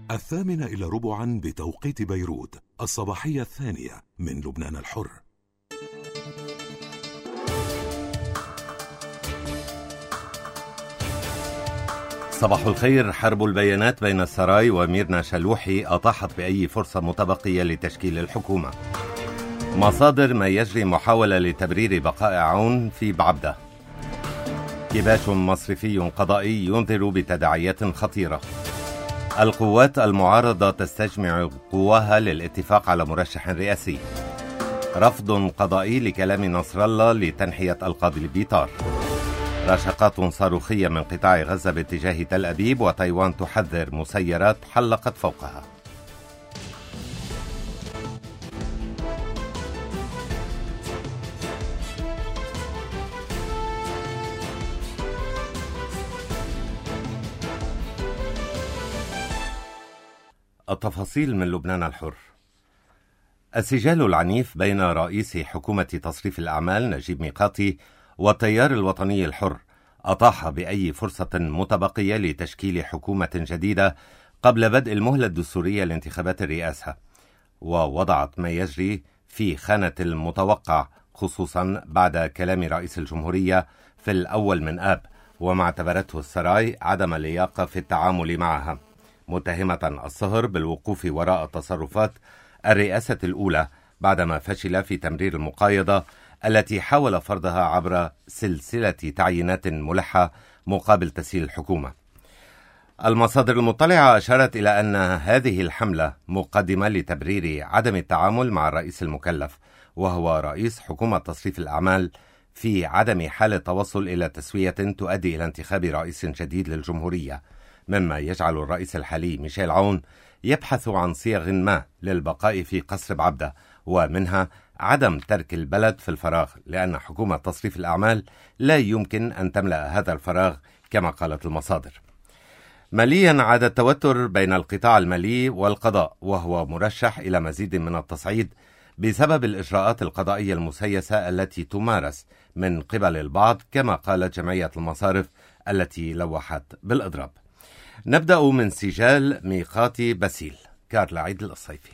8:45 بتوقيت بيروت، الصباحية الثانية من لبنان الحر. صباح الخير. حرب البيانات بين السراي وميرنا شلوحي أطاحت بأي فرصة متبقية لتشكيل الحكومة. مصادر ما يجري محاولة لتبرير بقاء عون في بعبدة. كباش مصرفي قضائي ينذر بتداعيات خطيرة. القوات المعارضة تستجمع قواها للاتفاق على مرشح رئاسي. رفض قضائي لكلام نصر الله لتنحية القاضي البيطار. رشقات صاروخية من قطاع غزة باتجاه تل أبيب، وتايوان تحذر مسيرات حلقت فوقها. التفاصيل من لبنان الحر. السجال العنيف بين رئيس حكومة تصريف الأعمال نجيب ميقاتي والتيار الوطني الحر أطاح بأي فرصة متبقية لتشكيل حكومة جديدة قبل بدء المهلة الدستورية لانتخابات الرئاسة، ووضعت ما يجري في خانة المتوقع، خصوصا بعد كلام رئيس الجمهورية في الأول من آب، وما اعتبرته السراي عدم اللياقة في التعامل معها، متهمة الصهر بالوقوف وراء تصرفات الرئاسة الأولى بعدما فشل في تمرير المقايضة التي حاول فرضها عبر سلسلة تعيينات ملحة مقابل تسيير الحكومة. المصادر المطلعة أشارت إلى أن هذه الحملة مقدمة لتبرير عدم التعامل مع الرئيس المكلف، وهو رئيس حكومة تصريف الأعمال، في عدم حالة توصل إلى تسوية تؤدي إلى انتخاب رئيس جديد للجمهورية، مما يجعل الرئيس الحالي ميشيل عون يبحث عن صيغ ما للبقاء في قصر بعبدة، ومنها عدم ترك البلد في الفراغ، لأن حكومة تصريف الأعمال لا يمكن أن تملأ هذا الفراغ كما قالت المصادر. ماليا عاد التوتر بين القطاع المالي والقضاء، وهو مرشح إلى مزيد من التصعيد بسبب الإجراءات القضائية المسيسة التي تمارس من قبل البعض، كما قالت جمعية المصارف التي لوحت بالإضراب. نبدأ من سجال ميقاتي باسيل. كارلا عيد الصيفي.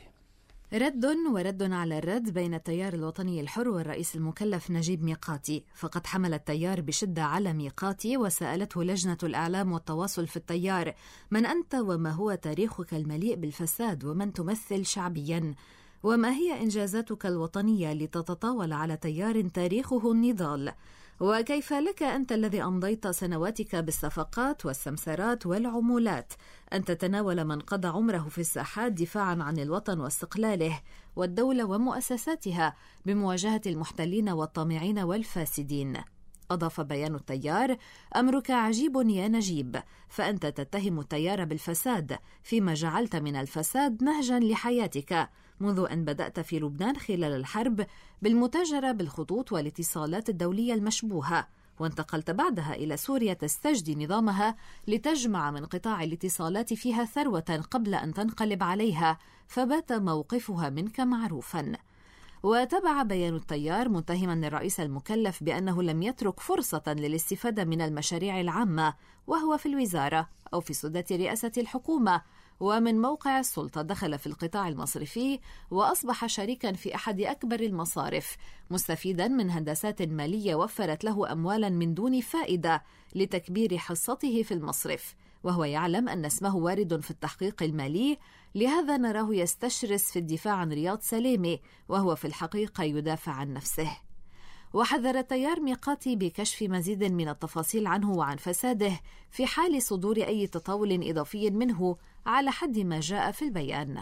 رد على الرد بين التيار الوطني الحر والرئيس المكلف نجيب ميقاتي، فقد حمل التيار بشدة على ميقاتي وسألته لجنة الإعلام والتواصل في التيار: من أنت وما هو تاريخك المليء بالفساد ومن تمثل شعبيا؟ وما هي إنجازاتك الوطنية لتتطاول على تيار تاريخه النضال؟ وكيف لك أنت الذي أمضيت سنواتك بالصفقات والسمسرات والعمولات أن تتناول من قضى عمره في الساحات دفاعا عن الوطن واستقلاله والدولة ومؤسساتها بمواجهة المحتلين والطامعين والفاسدين؟ أضاف بيان التيار: أمرك عجيب يا نجيب، فأنت تتهم التيار بالفساد فيما جعلت من الفساد نهجا لحياتك منذ أن بدأت في لبنان خلال الحرب بالمتاجرة بالخطوط والاتصالات الدولية المشبوهة، وانتقلت بعدها إلى سوريا تستجدي نظامها لتجمع من قطاع الاتصالات فيها ثروة قبل أن تنقلب عليها، فبات موقفها منك معروفا. وتبع بيان التيار متهما الرئيس المكلف بأنه لم يترك فرصة للاستفادة من المشاريع العامة وهو في الوزارة أو في سدة رئاسة الحكومة، ومن موقع السلطة دخل في القطاع المصرفي وأصبح شريكا في أحد أكبر المصارف، مستفيدا من هندسات مالية وفرت له أموالا من دون فائدة لتكبير حصته في المصرف، وهو يعلم أن اسمه وارد في التحقيق المالي، لهذا نراه يستشرس في الدفاع عن رياض سليمي وهو في الحقيقة يدافع عن نفسه. وحذر التيار ميقاتي بكشف مزيد من التفاصيل عنه وعن فساده في حال صدور أي تطاول إضافي منه على حد ما جاء في البيان.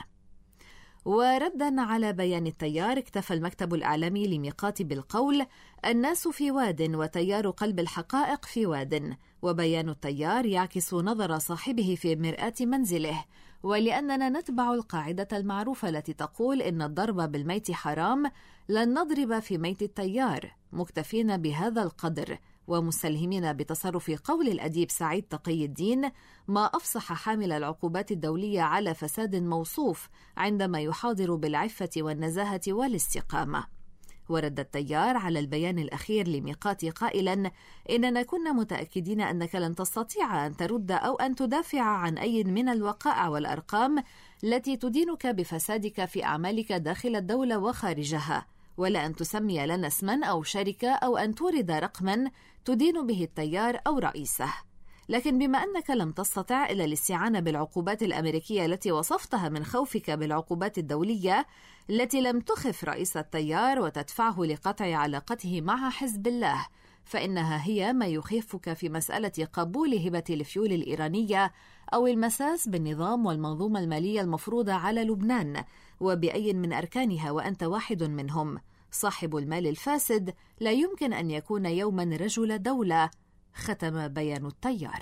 وردا على بيان التيار، اكتفى المكتب الإعلامي لميقاتي بالقول: الناس في واد وتيار قلب الحقائق في واد. وبيان التيار يعكس نظر صاحبه في مرآة منزله، ولأننا نتبع القاعدة المعروفة التي تقول إن الضرب بالميت حرام، لن نضرب في ميت التيار، مكتفين بهذا القدر ومستلهمين بتصرف قول الأديب سعيد تقي الدين: ما أفصح حامل العقوبات الدولية على فساد موصوف عندما يحاضر بالعفة والنزاهة والاستقامة. ورد التيار على البيان الأخير لميقاتي قائلا: إننا كنا متأكدين أنك لن تستطيع أن ترد أو أن تدافع عن أي من الوقائع والأرقام التي تدينك بفسادك في أعمالك داخل الدولة وخارجها، ولا أن تسمي لنا اسما أو شركة أو أن تورد رقما تدين به التيار أو رئيسه. لكن بما أنك لم تستطع إلا الاستعانة بالعقوبات الأمريكية التي وصفتها من خوفك بالعقوبات الدولية التي لم تخف رئيس التيار وتدفعه لقطع علاقته مع حزب الله، فإنها هي ما يخيفك في مسألة قبول هبة الفيول الإيرانية أو المساس بالنظام والمنظومة المالية المفروضة على لبنان وبأي من أركانها وأنت واحد منهم. صاحب المال الفاسد لا يمكن أن يكون يوما رجل دولة، ختم بيان التيار.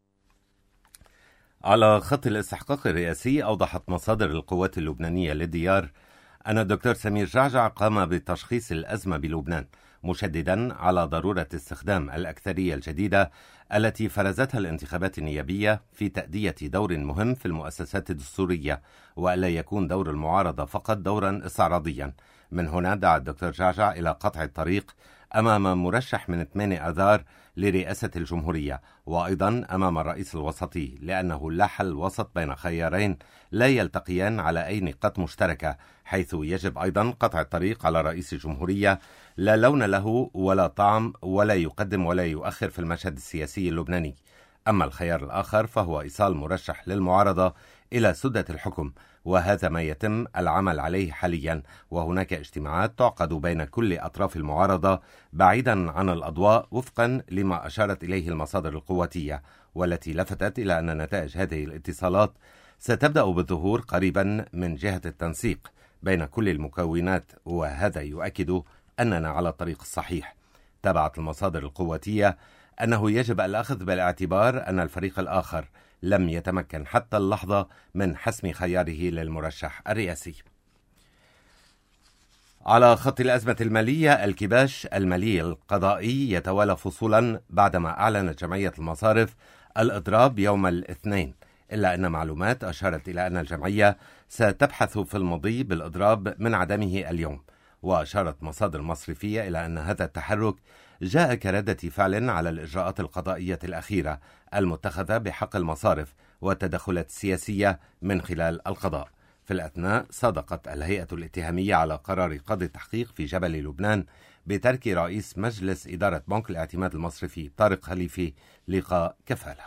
على خط الاستحقاق الرئاسي أوضحت مصادر القوات اللبنانية للديار أن الدكتور سمير جعجع قام بتشخيص الأزمة بلبنان، مشددا على ضرورة استخدام الأكثرية الجديدة التي فرزتها الانتخابات النيابية في تأدية دور مهم في المؤسسات الدستورية، وألا يكون دور المعارضة فقط دورا استعراضيا. من هنا دعا الدكتور جعجع إلى قطع الطريق أمام مرشح من 8 آذار لرئاسة الجمهورية، وأيضا أمام الرئيس الوسطي، لأنه لا حل وسط بين خيارين لا يلتقيان على أي نقاط مشتركة، حيث يجب أيضا قطع الطريق على رئيس الجمهورية لا لون له ولا طعم ولا يقدم ولا يؤخر في المشهد السياسي اللبناني. أما الخيار الآخر فهو إيصال مرشح للمعارضة إلى سدة الحكم، وهذا ما يتم العمل عليه حاليا، وهناك اجتماعات تعقد بين كل أطراف المعارضة بعيدا عن الأضواء وفقا لما أشارت إليه المصادر القواتية، والتي لفتت إلى أن نتائج هذه الاتصالات ستبدأ بالظهور قريبا من جهة التنسيق بين كل المكونات، وهذا يؤكد أننا على الطريق الصحيح. تابعت المصادر القواتية أنه يجب الأخذ بالاعتبار أن الفريق الآخر لم يتمكن حتى اللحظة من حسم خياره للمرشح الرئاسي. على خط الأزمة المالية، الكباش المالي القضائي يتوالى فصولا بعدما أعلنت جمعية المصارف الإضراب يوم الاثنين، إلا أن معلومات أشارت إلى أن الجمعية ستبحث في المضي بالإضراب من عدمه اليوم. وأشارت مصادر مصرفية إلى أن هذا التحرك جاء كردة فعل على الإجراءات القضائية الأخيرة المتخذة بحق المصارف والتدخلات السياسية من خلال القضاء. في الأثناء صادقت الهيئة الاتهامية على قرار قاضي التحقيق في جبل لبنان بترك رئيس مجلس إدارة بنك الاعتماد المصرفي طارق خليفي لقاء كفالة.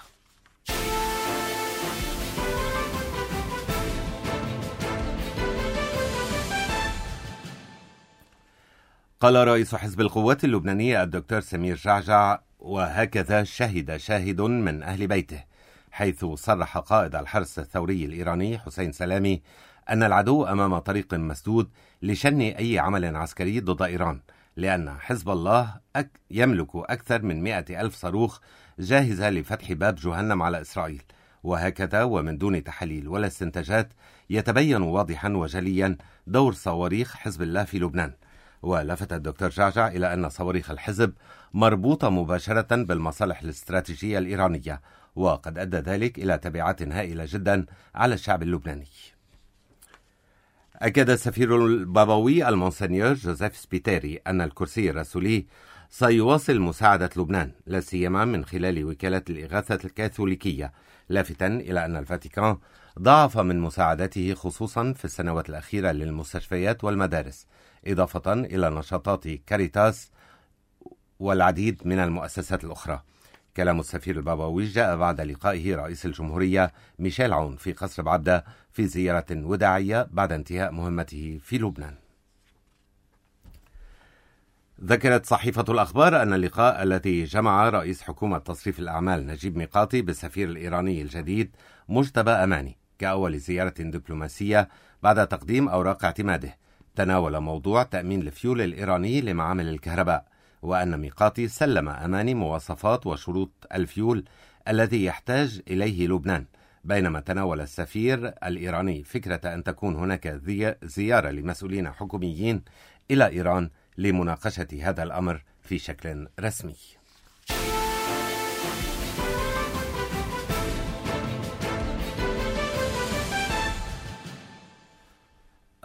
قال رئيس حزب القوات اللبنانية الدكتور سمير جعجع: وهكذا شهد شاهد من أهل بيته، حيث صرح قائد الحرس الثوري الإيراني حسين سلامي أن العدو أمام طريق مسدود لشن أي عمل عسكري ضد إيران، لأن حزب الله يملك أكثر من 100,000 صاروخ جاهزة لفتح باب جهنم على إسرائيل. وهكذا ومن دون تحليل ولا استنتاجات يتبين واضحا وجليا دور صواريخ حزب الله في لبنان. ولفت الدكتور جعجع إلى أن صواريخ الحزب مربوطة مباشرة بالمصالح الاستراتيجية الإيرانية، وقد أدى ذلك إلى تبعات هائلة جدا على الشعب اللبناني. أكد السفير البابوي المونسنيور جوزيف سبيتيري أن الكرسي الرسولي سيواصل مساعدة لبنان، لا سيما من خلال وكالة الإغاثة الكاثوليكية، لافتا إلى أن الفاتيكان ضاعف من مساعدته خصوصا في السنوات الأخيرة للمستشفيات والمدارس، إضافة إلى نشاطات كاريتاس والعديد من المؤسسات الأخرى. كلام السفير البابوي جاء بعد لقائه رئيس الجمهورية ميشيل عون في قصر بعبدة في زيارة وداعية بعد انتهاء مهمته في لبنان. ذكرت صحيفة الأخبار أن اللقاء الذي جمع رئيس حكومة تصريف الأعمال نجيب ميقاتي بالسفير الإيراني الجديد مجتبى أماني كأول زيارة دبلوماسية بعد تقديم أوراق اعتماده تناول موضوع تأمين الفيول الإيراني لمعامل الكهرباء، وأن ميقاتي سلم أماني مواصفات وشروط الفيول الذي يحتاج إليه لبنان، بينما تناول السفير الإيراني فكرة أن تكون هناك زيارة لمسؤولين حكوميين إلى إيران لمناقشة هذا الأمر في شكل رسمي.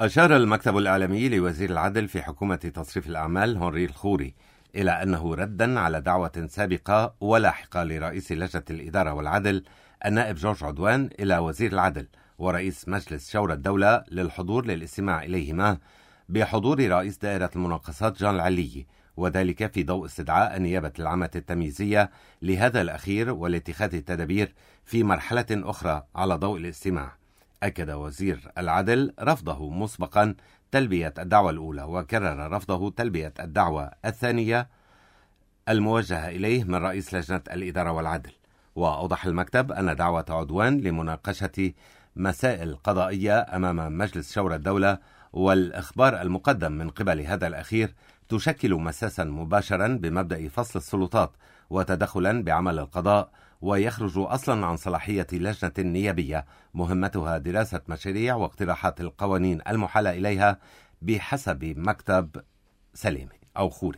أشار المكتب الإعلامي لوزير العدل في حكومة تصريف الأعمال هنري الخوري إلى أنه ردا على دعوة سابقة ولاحقة لرئيس لجنة الإدارة والعدل النائب جورج عدوان إلى وزير العدل ورئيس مجلس شورى الدولة للحضور للاستماع إليهما بحضور رئيس دائرة المناقصات جان العلي، وذلك في ضوء استدعاء النيابة العامة التمييزية لهذا الأخير والاتخاذ التدابير في مرحلة أخرى على ضوء الاستماع. أكد وزير العدل رفضه مسبقا تلبية الدعوة الأولى، وكرر رفضه تلبية الدعوة الثانية الموجهة إليه من رئيس لجنة الإدارة والعدل. وأوضح المكتب أن دعوة عدوان لمناقشة مسائل قضائية أمام مجلس شورى الدولة والإخبار المقدم من قبل هذا الأخير تشكل مساسا مباشرا بمبدأ فصل السلطات وتدخلا بعمل القضاء، ويخرج أصلا عن صلاحية لجنة نيابية مهمتها دراسة مشاريع واقتراحات القوانين المحالة إليها بحسب مكتب سليمي أو خوري.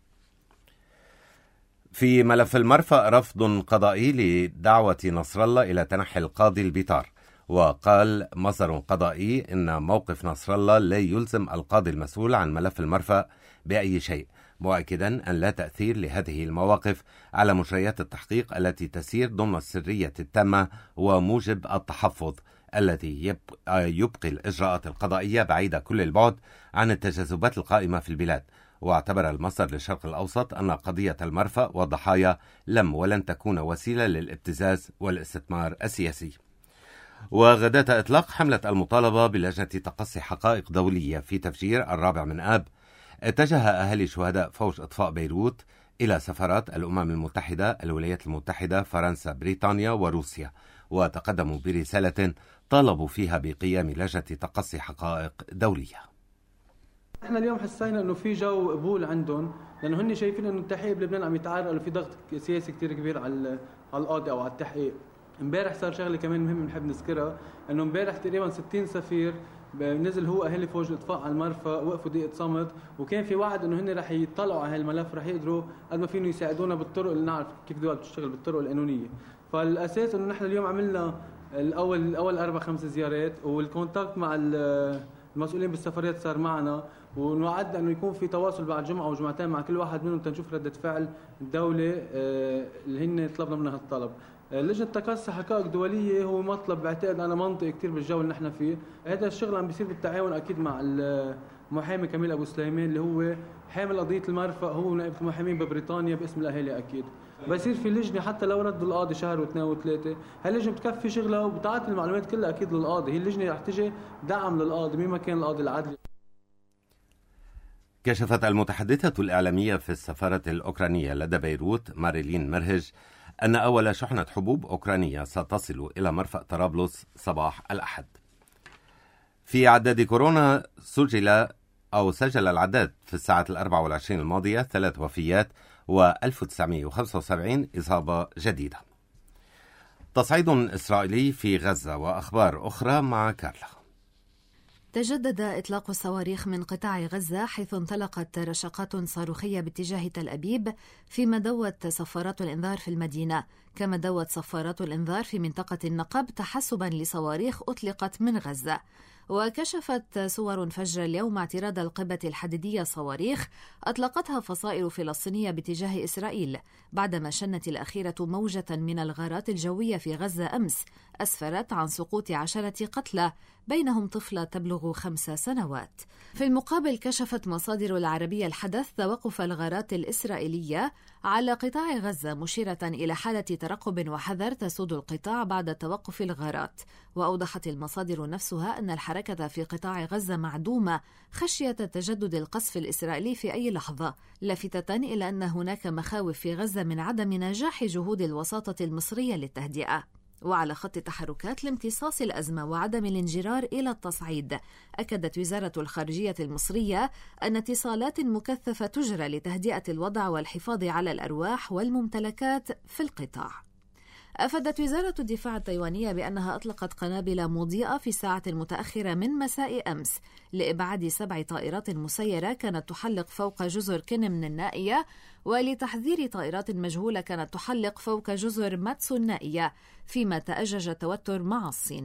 في ملف المرفأ رفض قضائي لدعوة نصر الله إلى تنحي القاضي البيطار، وقال مصدر قضائي إن موقف نصر الله لا يلزم القاضي المسؤول عن ملف المرفأ بأي شيء، مؤكدا أن لا تأثير لهذه المواقف على مجريات التحقيق التي تسير ضمن السرية التامة وموجب التحفظ الذي يبقي الإجراءات القضائية بعيدة كل البعد عن التجاذبات القائمة في البلاد. واعتبر المصدر للشرق الأوسط أن قضية المرفأ والضحايا لم ولن تكون وسيلة للابتزاز والاستثمار السياسي. وغداة إطلاق حملة المطالبة بلجنة تقصي حقائق دولية في تفجير 4 من آب، اتجه أهالي شهداء فوج إطفاء بيروت إلى سفارات الأمم المتحدة، الولايات المتحدة، فرنسا، بريطانيا وروسيا، وتقدموا برسالة طالبوا فيها بقيام لجنة تقصي حقائق دولية. احنا اليوم حسينا انه في جو قبول عندهم، لانه هن شايفين انه التحقيق بلبنان عم يتعرقل وفي ضغط سياسي كتير كبير على القاضي او على التحقيق. امبارح صار شغله كمان مهم بنحب نذكرها، انه امبارح تقريبا 60 سفير نزل هو اهالي فوج الاطفاء على المرفأ، وقفوا دقيقه صمت، وكان في وعد انه هن رح يطلعوا على هالملف، رح يقدروا قد ما فيهم يساعدونا بالطرق اللي نعرف كيف الدول بتشتغل بالطرق القانونيه. فالاساس انه نحن اليوم عملنا الاول 4-5 زيارات، والكونتاكت مع المسؤولين بالسفارات صار معنا، ونوعدنا انه يكون في تواصل بعد جمعه وجمعتين مع كل واحد منهم تنشوف رده فعل الدوله اللي هن طلبنا منها هالطلب. لجنة تقصي حقائق دولية هو مطلب بعتقد أنا منطقي كتير بالجو اللي نحن فيه. هذا الشغل عم بيصير بالتعاون أكيد مع المحامي كميل أبو سليمان اللي هو حامل قضية المرفأ، هو نائب المحامين ببريطانيا باسم الأهالي أكيد. بيصير في لجنة حتى لو ردوا القاضي شهر و2 و3، هاللجنة بتكفي شغلها وبتعطي المعلومات كلها أكيد للقاضي. هي اللجنة رح تجي دعم للقاضي مين ما كان القاضي العدلي. كشفت المتحدثة الإعلامية في السفارة الأوكرانية لدى بيروت ماريلين مرهج أن أول شحنة حبوب أوكرانية ستصل إلى مرفأ طرابلس صباح الأحد. في عداد كورونا سجل العداد في الساعة 24 الماضية 3 وفيات و1975 إصابة جديدة. تصعيد إسرائيلي في غزة وأخبار أخرى مع كارلا. تجدد إطلاق الصواريخ من قطاع غزة، حيث انطلقت رشقات صاروخية باتجاه تل أبيب، فيما دوت صفارات الإنذار في المدينة. كما دوت صفارات الإنذار في منطقة النقب تحسبا لصواريخ أطلقت من غزة. وكشفت صور فجر اليوم اعتراض القبة الحديدية صواريخ أطلقتها فصائل فلسطينية باتجاه إسرائيل، بعدما شنت الأخيرة موجة من الغارات الجوية في غزة أمس أسفرت عن سقوط 10 قتلى، بينهم طفلة تبلغ 5 سنوات. في المقابل كشفت مصادر العربية الحدث توقف الغارات الإسرائيلية على قطاع غزة، مشيرة إلى حالة ترقب وحذر تسود القطاع بعد توقف الغارات. وأوضحت المصادر نفسها أن الحركة في قطاع غزة معدومة خشية تجدد القصف الإسرائيلي في أي لحظة، لافتة إلى أن هناك مخاوف في غزة من عدم نجاح جهود الوساطة المصرية للتهدئة. وعلى خط تحركات لامتصاص الأزمة وعدم الانجرار إلى التصعيد، أكدت وزارة الخارجية المصرية أن اتصالات مكثفة تجرى لتهدئة الوضع والحفاظ على الأرواح والممتلكات في القطاع. أفادت وزارة الدفاع التايوانية بأنها أطلقت قنابل مضيئة في الساعة المتأخرة من مساء أمس لإبعاد 7 طائرات مسيرة كانت تحلق فوق جزر كين من النائية، ولتحذير طائرات مجهولة كانت تحلق فوق جزر ماتسو النائية، فيما تأجج التوتر مع الصين.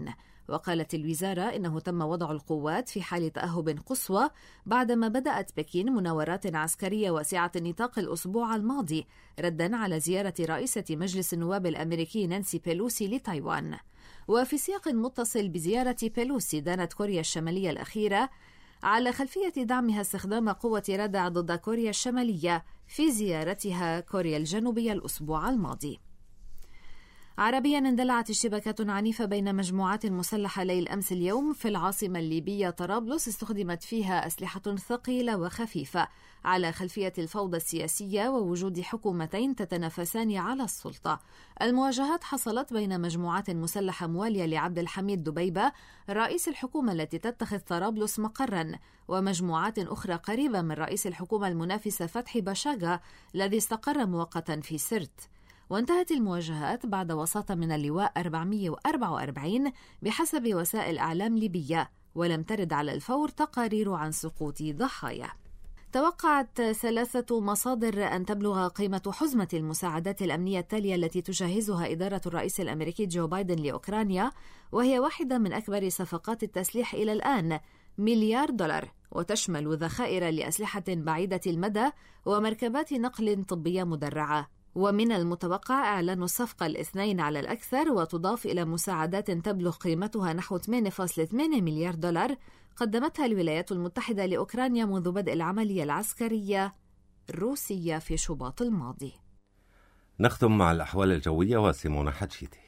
وقالت الوزارة إنه تم وضع القوات في حال تأهب قصوى بعدما بدأت بكين مناورات عسكرية واسعة النطاق الأسبوع الماضي رداً على زيارة رئيسة مجلس النواب الأمريكي نانسي بيلوسي لتايوان. وفي سياق متصل بزيارة بيلوسي دانت كوريا الشمالية الأخيرة على خلفية دعمها استخدام قوة ردع ضد كوريا الشمالية في زيارتها كوريا الجنوبية الأسبوع الماضي. عربيا اندلعت اشتباكات عنيفة بين مجموعات مسلحة ليل أمس اليوم في العاصمة الليبية طرابلس استخدمت فيها أسلحة ثقيلة وخفيفة على خلفية الفوضى السياسية ووجود حكومتين تتنافسان على السلطة. المواجهات حصلت بين مجموعات مسلحة موالية لعبد الحميد دبيبة رئيس الحكومة التي تتخذ طرابلس مقرا، ومجموعات أخرى قريبة من رئيس الحكومة المنافسة فتحي بشاغا الذي استقر مؤقتا في سرت. وانتهت المواجهات بعد وساطة من اللواء 444 بحسب وسائل أعلام ليبية، ولم ترد على الفور تقارير عن سقوط ضحايا. توقعت 3 مصادر أن تبلغ قيمة حزمة المساعدات الأمنية التالية التي تجهزها إدارة الرئيس الأمريكي جو بايدن لأوكرانيا، وهي واحدة من أكبر صفقات التسليح إلى الآن، $1 مليار، وتشمل ذخائر لأسلحة بعيدة المدى ومركبات نقل طبية مدرعة. ومن المتوقع إعلان الصفقة الاثنين على الأكثر، وتضاف إلى مساعدات تبلغ قيمتها نحو $8.8 مليار قدمتها الولايات المتحدة لأوكرانيا منذ بدء العملية العسكرية الروسية في شباط الماضي. نختم مع الأحوال الجوية وسيمونة حتشيتي.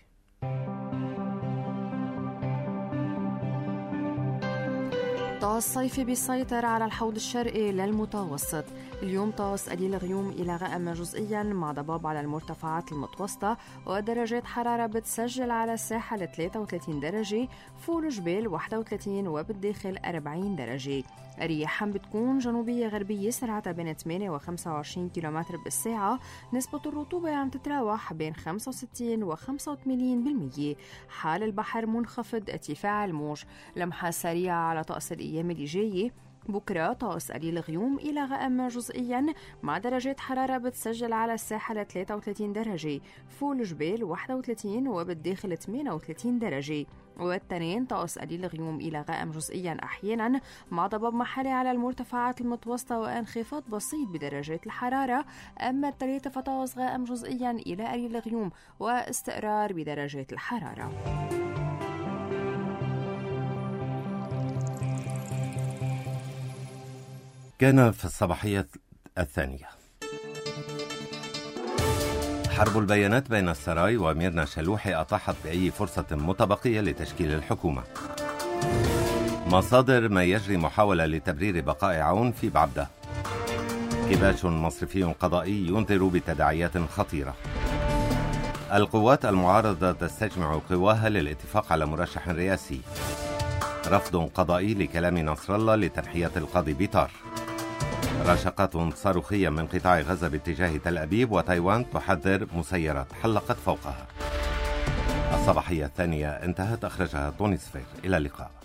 طقس صيفي بيسيطر على الحوض الشرقي للمتوسط. اليوم طقس قليل غيوم إلى غائم جزئيا مع ضباب على المرتفعات المتوسطة، ودرجات حرارة بتسجل على الساحل 33 درجة، فوق جبال 31 وبالداخل 40 درجة. رياح بتكون جنوبية غربية سرعتها بين 8 و 25 كيلومتر بالساعة. نسبة الرطوبة عم تتراوح بين 65 و 85%. حال البحر منخفض، ارتفاع الموج. لمحة سريعة على طقس الأيام اللي جاية. بكرة طقس قليل غيوم إلى غائم جزئيا مع درجات حرارة بتسجل على الساحل 33 درجة، فوق الجبال 31 وبالداخل 38 درجة. والتنين طقس قليل غيوم إلى غائم جزئيا أحيانا مع ضباب محلي على المرتفعات المتوسطة وانخفاض بسيط بدرجات الحرارة. أما الثلاثة فطقس غائم جزئيا إلى قليل غيوم واستقرار بدرجات الحرارة. كان في الصباحية الثانية. حرب البيانات بين السراي وميرنا شلوحي أطاحت بأي فرصة متبقية لتشكيل الحكومة. مصادر ما يجري محاولة لتبرير بقاء عون في بعبدة. كباش مصرفي قضائي ينذر بتداعيات خطيرة. القوات المعارضة تستجمع قواها للاتفاق على مرشح رئاسي. رفض قضائي لكلام نصر الله لتنحية القاضي بيطار. رشقات صاروخية من قطاع غزة باتجاه تل أبيب، وتايوان تحذر مسيرات حلقت فوقها. الصباحية الثانية انتهت، أخرجها طوني صفير. إلى اللقاء.